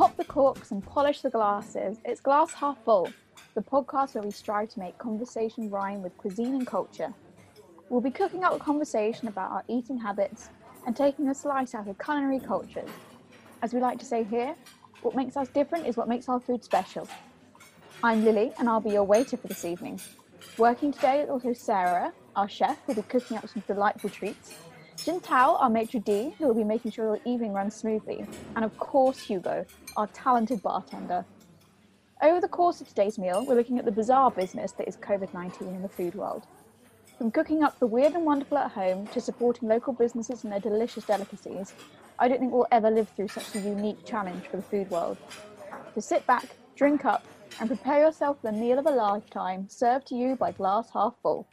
pop the corks and polish the glasses, it's Glass Half Full, the podcast where we strive to make conversation rhyme with cuisine and culture. We'll be cooking up a conversation about our eating habits and taking a slice out of culinary cultures. As we like to say here, what makes us different is what makes our food special. I'm Lily, and I'll be your waiter for this evening. Working today is also Sarah, our chef, who'll be cooking up some delightful treats. Jin Tao, our maitre d', who will be making sure your evening runs smoothly. And of course, Hugo, our talented bartender. Over the course of today's meal, we're looking at the bizarre business that is COVID-19 in the food world. From cooking up the weird and wonderful at home to supporting local businesses and their delicious delicacies, I don't think we'll ever live through such a unique challenge for the food world. So sit back, drink up, and prepare yourself for the meal of a lifetime, served to you by Glass Half Full.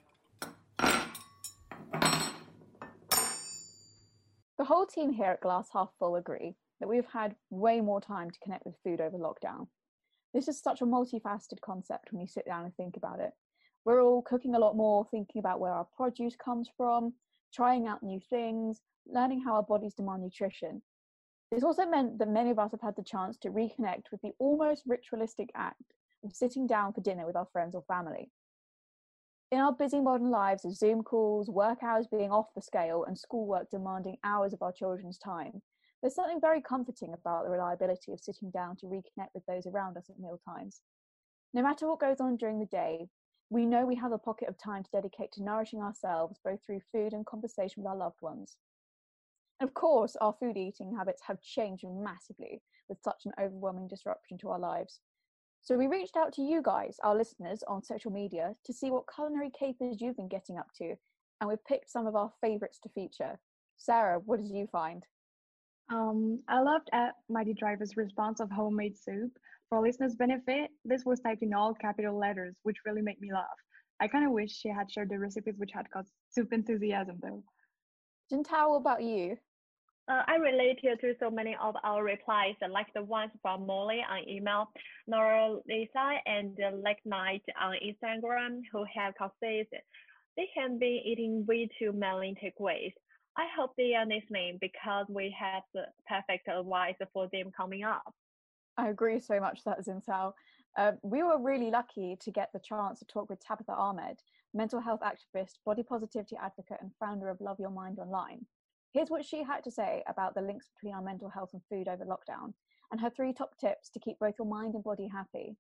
The whole team here at Glass Half Full agree that we've had way more time to connect with food over lockdown. This is such a multifaceted concept when you sit down and think about it. We're all cooking a lot more, thinking about where our produce comes from, trying out new things, learning how our bodies demand nutrition. It's also meant that many of us have had the chance to reconnect with the almost ritualistic act of sitting down for dinner with our friends or family. In our busy modern lives of Zoom calls, work hours being off the scale, and schoolwork demanding hours of our children's time, there's something very comforting about the reliability of sitting down to reconnect with those around us at meal times. No matter what goes on during the day, we know we have a pocket of time to dedicate to nourishing ourselves, both through food and conversation with our loved ones. And of course, our food eating habits have changed massively with such an overwhelming disruption to our lives. So we reached out to you guys, our listeners, on social media to see what culinary capers you've been getting up to, and we've picked some of our favourites to feature. Sarah, what did you find? I loved Mighty Driver's response of homemade soup. For listeners' benefit, this was typed in all capital letters, which really made me laugh. I kind of wish she had shared the recipes, which had caused soup enthusiasm though. Jin Tao, what about you? I related to so many of our replies, like the ones from Molly on email, Nora Lisa, and Lake Night on Instagram, who have confessed they have been eating way too many takeaways. I hope they are listening because we have the perfect advice for them coming up. I agree so much with that, Jin Tao. We were really lucky to get the chance to talk with Tabitha Ahmed, mental health activist, body positivity advocate, and founder of Love Your Mind Online. Here's what she had to say about the links between our mental health and food over lockdown, and her 3 top tips to keep both your mind and body happy.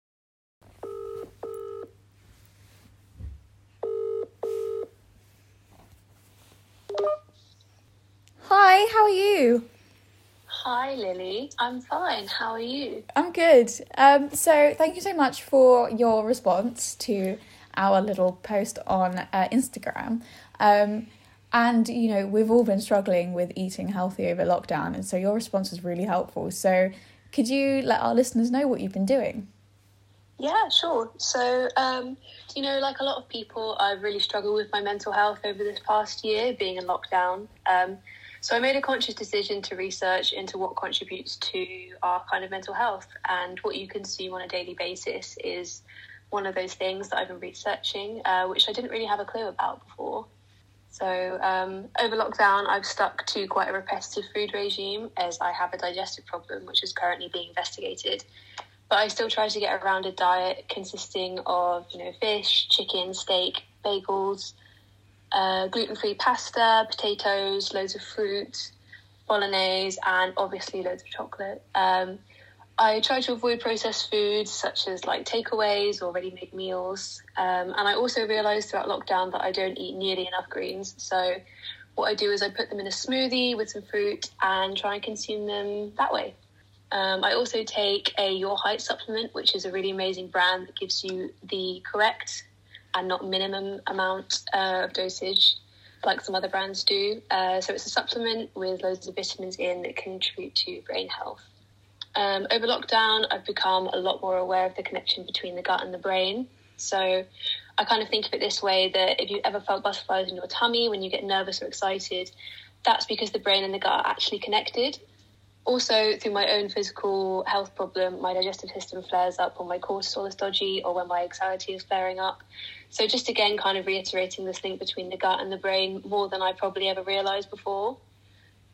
Hi, how are you? Hi Lily, I'm fine. How are you? I'm good. So thank you so much for your response to our little post on Instagram. And, you know, we've all been struggling with eating healthy over lockdown, and so your response was really helpful. So could you let our listeners know what you've been doing? Yeah, sure. So, like a lot of people, I've really struggled with my mental health over this past year, being in lockdown. So I made a conscious decision to research into what contributes to our kind of mental health, and what you consume on a daily basis is one of those things that I've been researching, which I didn't really have a clue about before. So over lockdown, I've stuck to quite a repetitive food regime as I have a digestive problem, which is currently being investigated. But I still try to get around a diet consisting of, fish, chicken, steak, bagels, gluten-free pasta, potatoes, loads of fruit, bolognese, and obviously loads of chocolate. I try to avoid processed foods such as like takeaways or ready-made meals. And I also realised throughout lockdown that I don't eat nearly enough greens. So what I do is I put them in a smoothie with some fruit and try and consume them that way. I also take a Your Height supplement, which is a really amazing brand that gives you the correct and not minimum amount of dosage like some other brands do. So it's a supplement with loads of vitamins in that contribute to brain health. Over lockdown, I've become a lot more aware of the connection between the gut and the brain. So I kind of think of it this way, that if you ever felt butterflies in your tummy when you get nervous or excited, that's because the brain and the gut are actually connected. Also, through my own physical health problem, my digestive system flares up when my cortisol is dodgy or when my anxiety is flaring up. So just again, kind of reiterating this link between the gut and the brain more than I probably ever realised before.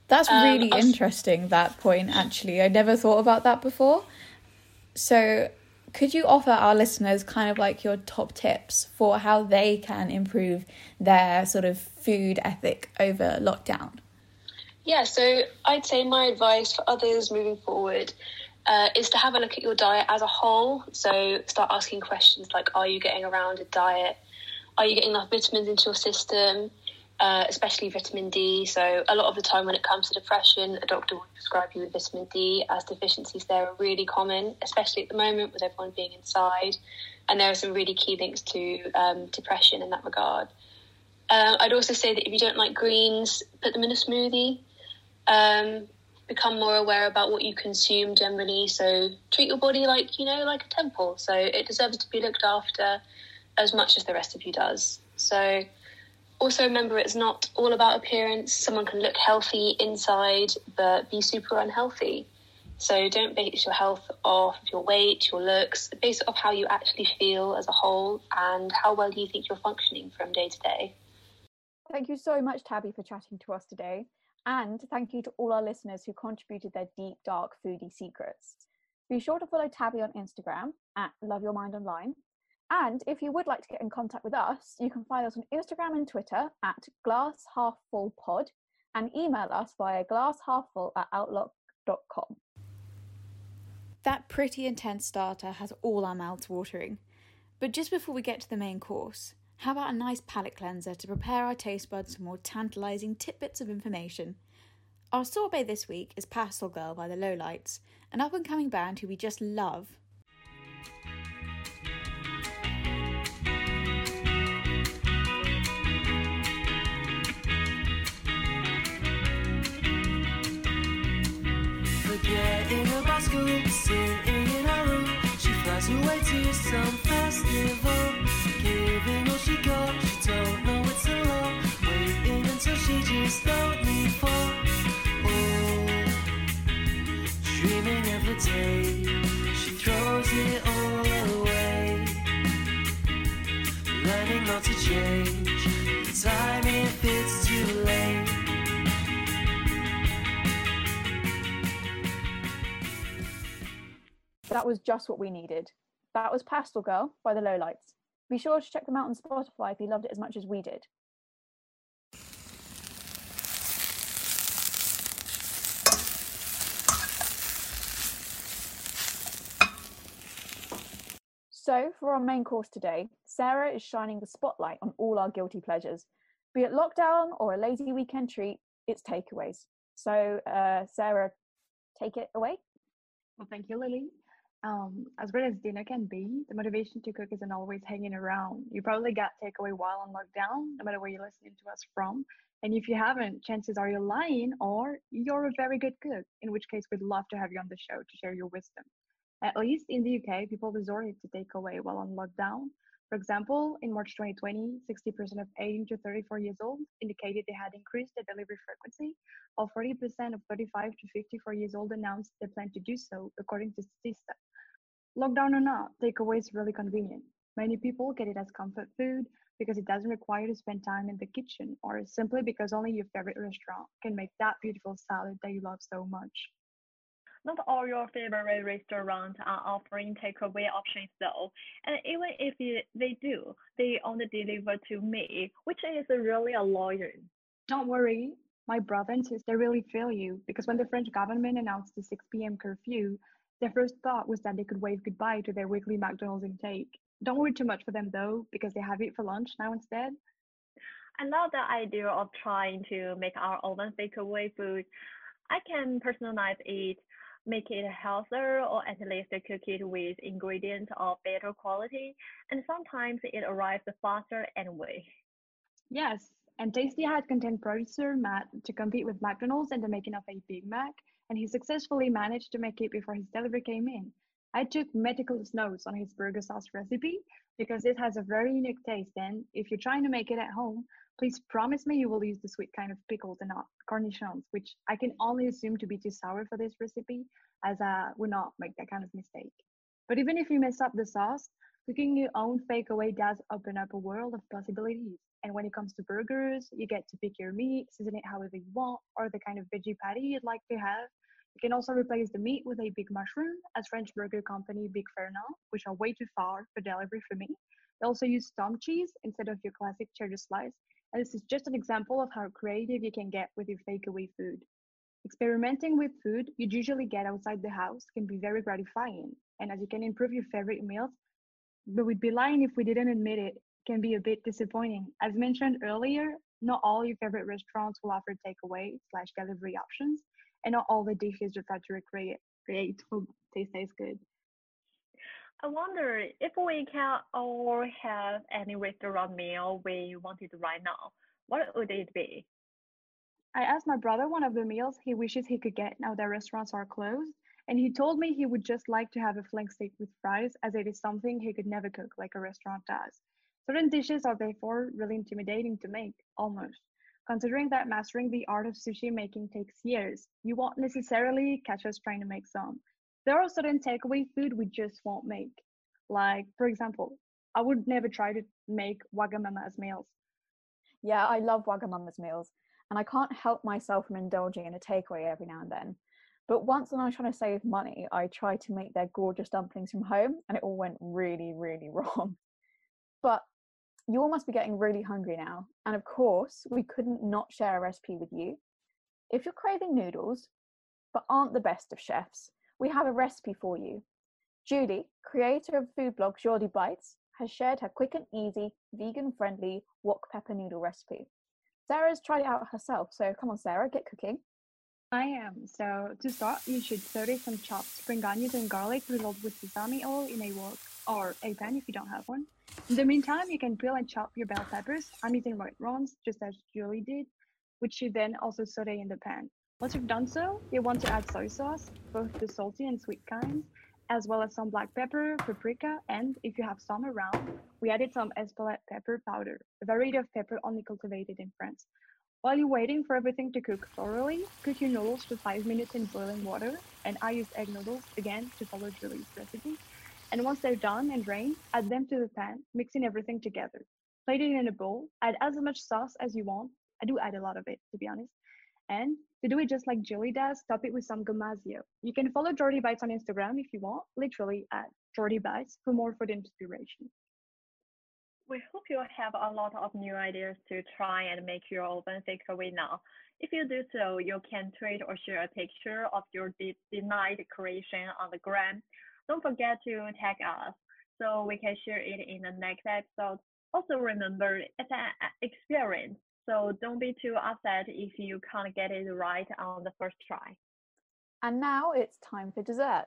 That's really interesting, that point, actually. I never thought about that before. So could you offer our listeners kind of like your top tips for how they can improve their sort of food ethic over lockdown? Yeah, so I'd say my advice for others moving forward is to have a look at your diet as a whole. So start asking questions like, are you getting around a diet? Are you getting enough vitamins into your system? Especially vitamin D. So a lot of the time when it comes to depression, a doctor will prescribe you with vitamin D, as deficiencies there are really common, especially at the moment with everyone being inside. And there are some really key links to depression in that regard. I'd also say that if you don't like greens, put them in a smoothie. Become more aware about what you consume generally. So treat your body like a temple. So it deserves to be looked after as much as the rest of you does. So also remember, it's not all about appearance. Someone can look healthy inside, but be super unhealthy. So don't base your health off your weight, your looks. Base it off how you actually feel as a whole and how well you think you're functioning from day to day. Thank you so much, Tabby, for chatting to us today. And thank you to all our listeners who contributed their deep, dark foodie secrets. Be sure to follow Tabby on Instagram at Love Your Mind Online. And if you would like to get in contact with us, you can find us on Instagram and Twitter at glasshalffullpod and email us via glasshalffull@outlook.com. That pretty intense starter has all our mouths watering. But just before we get to the main course, how about a nice palate cleanser to prepare our taste buds for more tantalising tidbits of information? Our sorbet this week is Pastel Girl by the Lowlights, an up-and-coming band who we just love. Forgetting about school, sitting in her room, she flies away to some festival. Giving all she got, she don't know it's a lot. Waiting until she just don't need for. Oh, dreaming of the day she throws it all away. Learning not to change the time if it's too late. That was just what we needed. That was Pastel Girl by the Lowlights. Be sure to check them out on Spotify if you loved it as much as we did. So for our main course today, Sarah is shining the spotlight on all our guilty pleasures. Be it lockdown or a lazy weekend treat, it's takeaways. So Sarah, take it away. Well, thank you, Lily. As great as dinner can be, the motivation to cook isn't always hanging around. You probably got takeaway while on lockdown, no matter where you're listening to us from. And if you haven't, chances are you're lying or you're a very good cook, in which case we'd love to have you on the show to share your wisdom. At least in the UK, people resorted to takeaway while on lockdown. For example, in March 2020, 60% of 18 to 34 years old indicated they had increased their delivery frequency, while 40% of 35 to 54 years old announced they plan to do so, according to Statista. Lockdown or not, takeaway is really convenient. Many people get it as comfort food because it doesn't require to spend time in the kitchen, or simply because only your favorite restaurant can make that beautiful salad that you love so much. Not all your favorite restaurants are offering takeaway options though, and even if they do, they only deliver to me, which is really annoying. Don't worry, my brother and sister really feel you, because when the French government announced the 6 p.m. curfew, their first thought was that they could wave goodbye to their weekly McDonald's intake. Don't worry too much for them though, because they have it for lunch now instead. I love the idea of trying to make our own takeaway food. I can personalize it, make it healthier, or at least cook it with ingredients of better quality, and sometimes it arrives faster anyway. Yes, and Tasty had content producer Matt to compete with McDonald's in the making of a Big Mac, and he successfully managed to make it before his delivery came in. I took meticulous notes on his burger sauce recipe because it has a very unique taste, and if you're trying to make it at home, please promise me you will use the sweet kind of pickles and not cornichons, which I can only assume to be too sour for this recipe, as I would not make that kind of mistake. But even if you mess up the sauce, cooking your own takeaway does open up a world of possibilities. And when it comes to burgers, you get to pick your meat, season it however you want, or the kind of veggie patty you'd like to have. You can also replace the meat with a big mushroom, as French burger company Big Fernand, which are way too far for delivery for me. They also use Stomp cheese instead of your classic cheddar slice. And this is just an example of how creative you can get with your takeaway food. Experimenting with food you usually get outside the house can be very gratifying, and as you can improve your favorite meals, but we'd be lying if we didn't admit it, can be a bit disappointing. As mentioned earlier, not all your favorite restaurants will offer takeaway/delivery options, and not all the dishes you try to create will taste as good. I wonder if we can all have any restaurant meal we wanted right now, what would it be? I asked my brother one of the meals he wishes he could get now that restaurants are closed, and he told me he would just like to have a flank steak with fries, as it is something he could never cook like a restaurant does. Certain dishes are therefore really intimidating to make, almost. Considering that mastering the art of sushi making takes years, you won't necessarily catch us trying to make some. There are certain takeaway food we just won't make. Like, for example, I would never try to make Wagamama's meals. Yeah, I love Wagamama's meals, and I can't help myself from indulging in a takeaway every now and then. But once when I was trying to save money, I tried to make their gorgeous dumplings from home, and it all went really, really wrong. But you all must be getting really hungry now, and of course, we couldn't not share a recipe with you. If you're craving noodles, but aren't the best of chefs, we have a recipe for you. Julie, creator of food blog Jordi Bites, has shared her quick and easy, vegan-friendly wok pepper noodle recipe. Sarah's tried it out herself, so come on, Sarah, get cooking. I am. So to start, you should saute some chopped spring onions and garlic drizzled with sesame oil in a wok or a pan if you don't have one. In the meantime, you can peel and chop your bell peppers. I'm using white ones, just as Julie did, which you then also saute in the pan. Once you've done so, you want to add soy sauce, both the salty and sweet kinds, as well as some black pepper, paprika, and if you have some around, we added some Espelette pepper powder, a variety of pepper only cultivated in France. While you're waiting for everything to cook thoroughly, cook your noodles for 5 minutes in boiling water, and I used egg noodles again to follow Julie's recipe. And once they're done and drained, add them to the pan, mixing everything together. Plate it in a bowl, add as much sauce as you want. I do add a lot of it, to be honest. And to do it just like Julie does, top it with some gomasio. You can follow Jordi Bites on Instagram if you want, literally at Jordi Bites for more food inspiration. We hope you have a lot of new ideas to try and make your own takeaway now. If you do so, you can tweet or share a picture of your denied creation on the gram. Don't forget to tag us so we can share it in the next episode. Also remember, it's an experience, so don't be too upset if you can't get it right on the first try. And now it's time for dessert.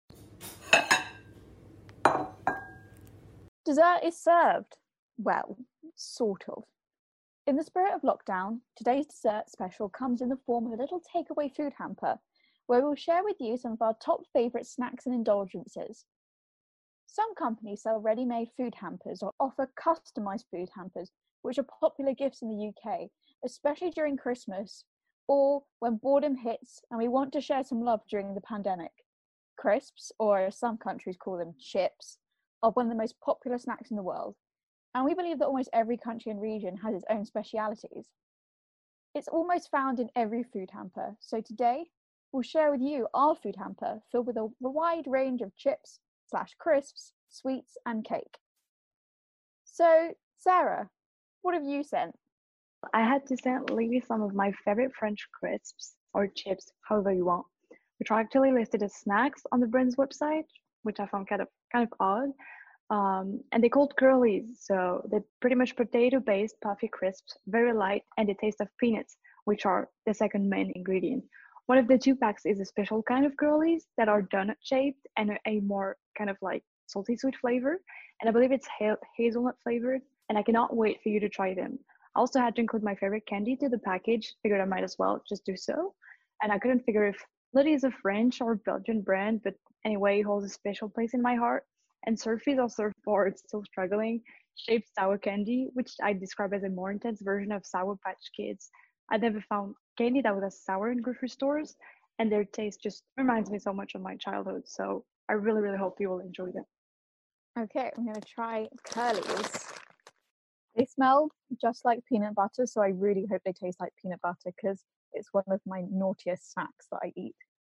Dessert is served. Well, sort of. In the spirit of lockdown, today's dessert special comes in the form of a little takeaway food hamper, where we'll share with you some of our top favourite snacks and indulgences. Some companies sell ready-made food hampers or offer customised food hampers, which are popular gifts in the UK, especially during Christmas or when boredom hits and we want to share some love during the pandemic. Crisps, or as some countries call them, chips, are one of the most popular snacks in the world, and we believe that almost every country and region has its own specialities. It's almost found in every food hamper, so today we'll share with you our food hamper filled with a wide range of chips / crisps, sweets and cake. So, Sarah, what have you sent? I had to send Lee some of my favorite French crisps or chips, however you want, which are actually listed as snacks on the brand's website, which I found kind of odd. And they're called curlies, so they're pretty much potato-based puffy crisps, very light, and the taste of peanuts, which are the second main ingredient. One of the two packs is a special kind of curlies that are donut-shaped and a more kind of like salty sweet flavor, and I believe it's hazelnut flavored, and I cannot wait for you to try them. I also had to include my favorite candy to the package, figured I might as well just do so, and I couldn't figure if Liddy is a French or Belgian brand, but anyway, it holds a special place in my heart. And Surfies or Surfboards, still struggling, shaped sour candy, which I describe as a more intense version of Sour Patch Kids. I never found candy that was as sour in grocery stores, and their taste just reminds me so much of my childhood. So I really, really hope you will enjoy them. Okay, I'm going to try curlies. They smelled just like peanut butter, so I really hope they taste like peanut butter because it's one of my naughtiest snacks that I eat.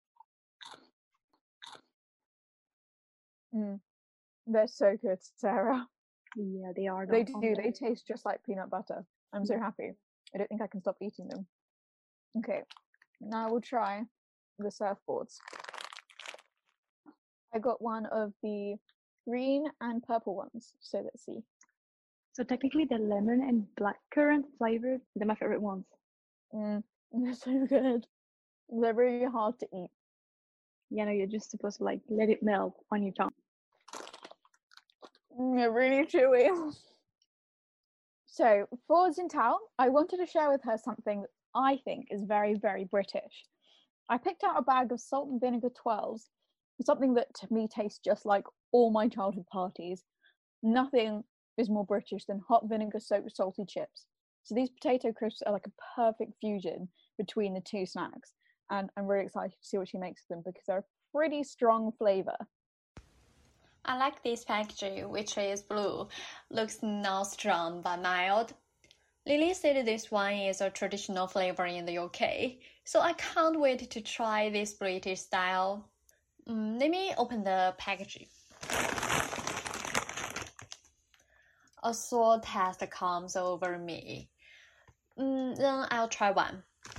They're so good, Sarah. Yeah, they are. They do. They taste just like peanut butter. I'm so happy. I don't think I can stop eating them. Okay, now we'll try the surfboards. I got one of the green and purple ones, so let's see. So technically, the lemon and blackcurrant flavored, they're my favorite ones. They're so good. They're really hard to eat. Yeah, no, you're just supposed to like let it melt on your tongue. They're really chewy. So for Xintao, I wanted to share with her something that I think is very, very British. I picked out a bag of salt and vinegar 12s, something that to me tastes just like all my childhood parties. Nothing is more British than hot vinegar soaked salty chips. So these potato crisps are like a perfect fusion between the two snacks, and I'm really excited to see what she makes of them because they're a pretty strong flavour. I like this packaging, which is blue. Looks not strong but mild. Lily said this one is a traditional flavor in the UK, so I can't wait to try this British style. Let me open the packaging. A sore test comes over me. Then I'll try one.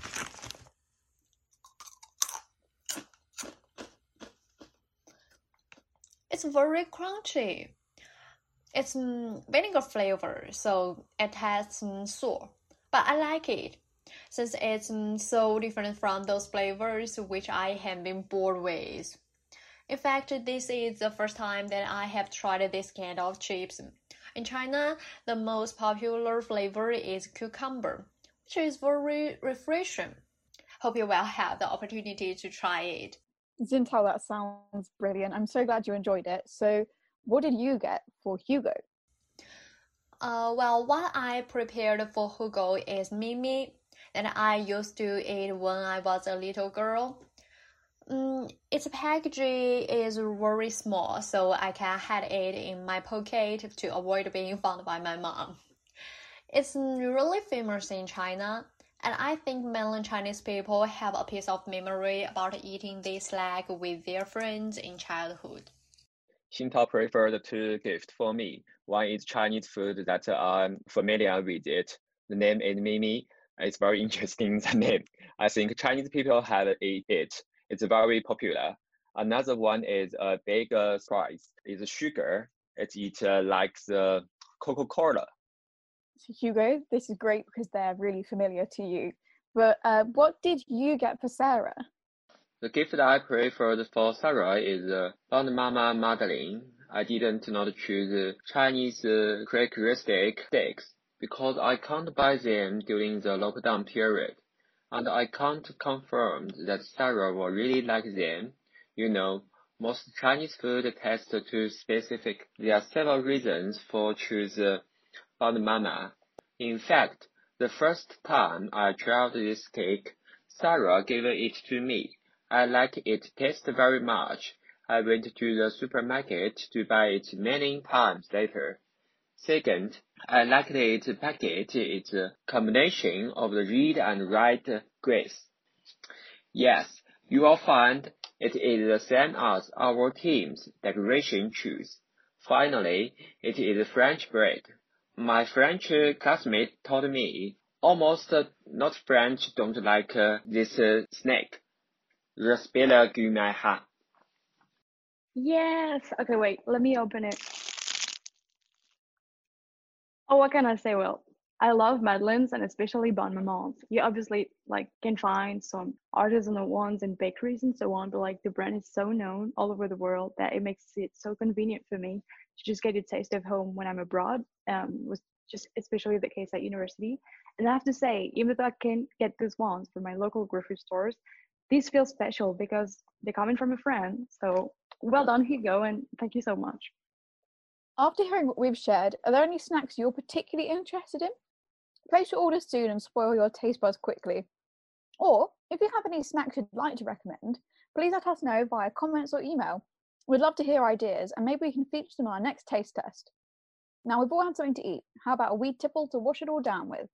It's very crunchy. It's vinegar flavor, so it has sour, but I like it since it's so different from those flavors which I have been bored with. In fact, this is the first time that I have tried this kind of chips. In China, the most popular flavor is cucumber, which is very refreshing. Hope you will have the opportunity to try it. Xintao, that sounds brilliant. I'm so glad you enjoyed it. So what did you get for Hugo? Well, what I prepared for Hugo is Mimi that I used to eat when I was a little girl. Its packaging is very small, so I can hide it in my pocket to avoid being found by my mom. It's really famous in China, and I think mainland Chinese people have a piece of memory about eating this snack with their friends in childhood. Xintao preferred two gifts for me. One is Chinese food that I'm familiar with it. The name is Mimi. It's very interesting, the name. I think Chinese people have eat it. It's very popular. Another one is a big surprise. It's sugar. It's like the Coca-Cola. So Hugo, this is great because they're really familiar to you. But what did you get for Sarah? The gift that I preferred for Sarah is Bond Mama Madeline. I didn't not choose Chinese characteristic sticks because I can't buy them during the lockdown period. And I can't confirm that Sarah will really like them. You know, most Chinese food tastes too specific. There are several reasons for choose Bond Mama. In fact, the first time I tried this cake, Sarah gave it to me. I like it taste very much. I went to the supermarket to buy it many times later. Second, I like its package. It's a combination of the red and white grace. Yes, you will find it is the same as our team's decoration choose. Finally, it is French bread. My French classmate told me almost not French don't like this snack. Respect Gumaha. Yes. Okay, wait. Let me open it. Oh, what can I say? Well, I love Madeleines and especially Bon Mamans. You obviously can find some artisanal ones in bakeries and so on, but the brand is so known all over the world that it makes it so convenient for me to just get a taste of home when I'm abroad. Was just especially the case at university. And I have to say, even though I can't get these ones from my local grocery stores, these feel special because they're coming from a friend. So well done, Hugo, and thank you so much. After hearing what we've shared, are there any snacks you're particularly interested in? Place your order soon and spoil your taste buds quickly. Or, if you have any snacks you'd like to recommend, please let us know via comments or email. We'd love to hear ideas and maybe we can feature them on our next taste test. Now we've all had something to eat. How about a wee tipple to wash it all down with?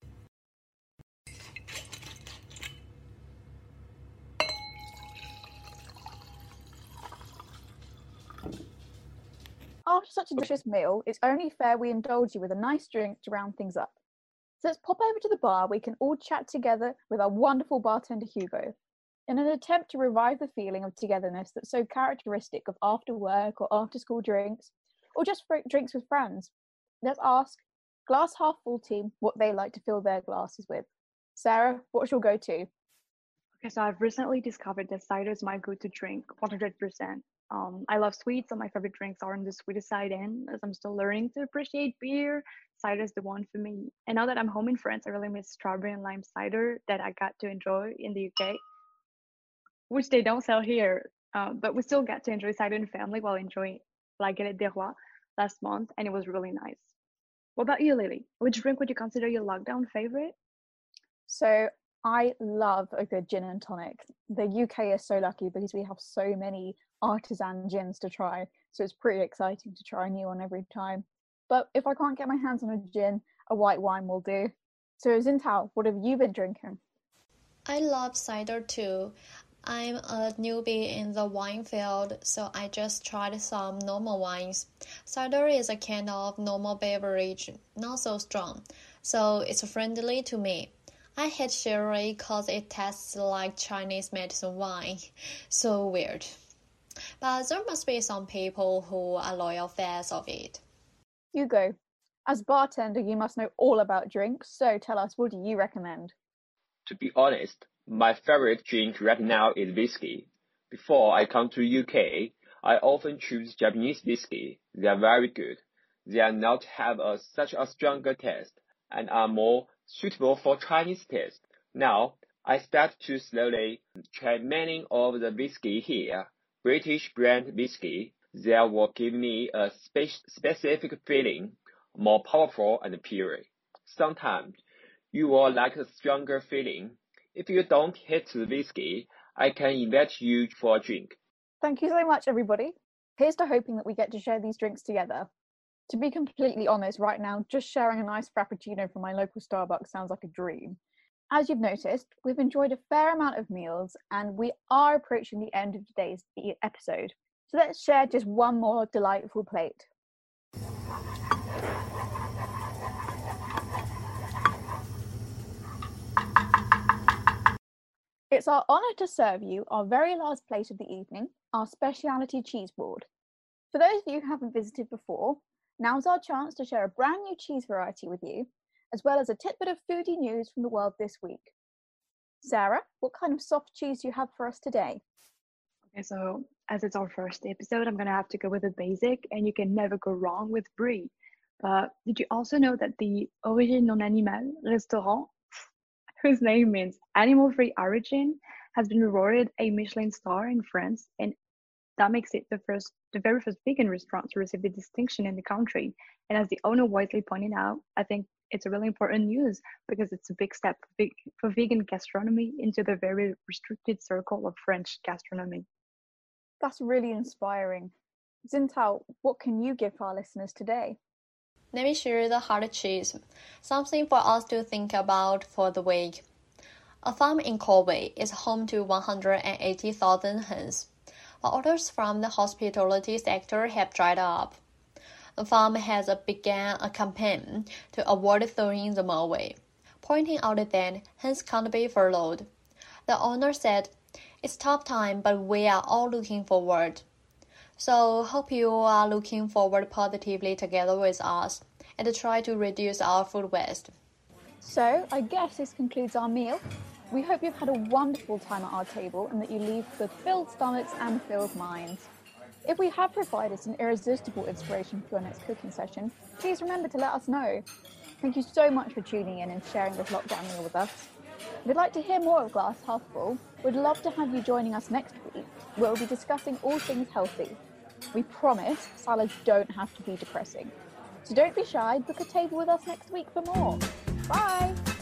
After such a delicious meal, it's only fair we indulge you with a nice drink to round things up. So let's pop over to the bar. We can all chat together with our wonderful bartender Hugo, in an attempt to revive the feeling of togetherness that's so characteristic of after work or after school drinks, or just drinks with friends. Let's ask Glass Half Full team what they like to fill their glasses with. Sarah, what's your go-to? Okay, so I've recently discovered that cider is my go-to drink, 100%. I love sweets, so my favorite drinks are on the sweetest side, and as I'm still learning to appreciate beer, cider is the one for me. And now that I'm home in France, I really miss strawberry and lime cider that I got to enjoy in the UK, which they don't sell here. But we still got to enjoy cider in family while enjoying La Galette des Rois last month, and it was really nice. What about you, Lily? Which drink would you consider your lockdown favorite? So I love a good gin and tonic. The UK is so lucky because we have so many artisan gins to try, so it's pretty exciting to try a new one every time. But if I can't get my hands on a gin, a white wine will do. So Xintao, what have you been drinking? I love cider too. I'm a newbie in the wine field, so I just tried some normal wines. Cider is a kind of normal beverage, not so strong, so it's friendly to me. I hate sherry because it tastes like Chinese medicine wine. So weird. But there must be some people who are loyal fans of it. Hugo, as bartender, you must know all about drinks, so tell us, what do you recommend? To be honest, my favorite drink right now is whiskey. Before I come to UK, I often choose Japanese whiskey. They are very good. They are not have such a stronger taste and are more suitable for Chinese taste. Now, I start to slowly try many of the whiskey here. British brand whiskey, they will give me a specific feeling, more powerful and pure. Sometimes you will like a stronger feeling. If you don't hate the whiskey, I can invite you for a drink. Thank you so much, everybody. Here's to hoping that we get to share these drinks together. To be completely honest, right now, just sharing a nice Frappuccino from my local Starbucks sounds like a dream. As you've noticed, we've enjoyed a fair amount of meals and we are approaching the end of today's episode. So let's share just one more delightful plate. It's our honour to serve you our very last plate of the evening, our speciality cheese board. For those of you who haven't visited before, now's our chance to share a brand new cheese variety with you, as well as a tidbit of foodie news from the world this week. Sarah, what kind of soft cheese do you have for us today? Okay, so as it's our first episode, I'm gonna have to go with the basic, and you can never go wrong with brie. But did you also know that the Origine Non Animale restaurant, whose name means animal-free origin, has been awarded a Michelin star in France, and that makes it the very first vegan restaurant to receive the distinction in the country. And as the owner wisely pointed out, I think it's a really important news because it's a big step for vegan gastronomy into the very restricted circle of French gastronomy. That's really inspiring. Xintao, what can you give our listeners today? Let me share the hard cheese, something for us to think about for the week. A farm in Kobe is home to 180,000 hens, but orders from the hospitality sector have dried up. The farm has begun a campaign to avoid throwing them away, pointing out that hens can't be furloughed. The owner said, "It's tough time, but we are all looking forward." So hope you are looking forward positively together with us and try to reduce our food waste. So I guess this concludes our meal. We hope you've had a wonderful time at our table and that you leave with filled stomachs and filled minds. If we have provided some irresistible inspiration for your next cooking session, please remember to let us know. Thank you so much for tuning in and sharing this lockdown meal with us. If you'd like to hear more of Glass Half Full, we'd love to have you joining us next week, where we'll be discussing all things healthy. We promise salads don't have to be depressing. So don't be shy, book a table with us next week for more. Bye!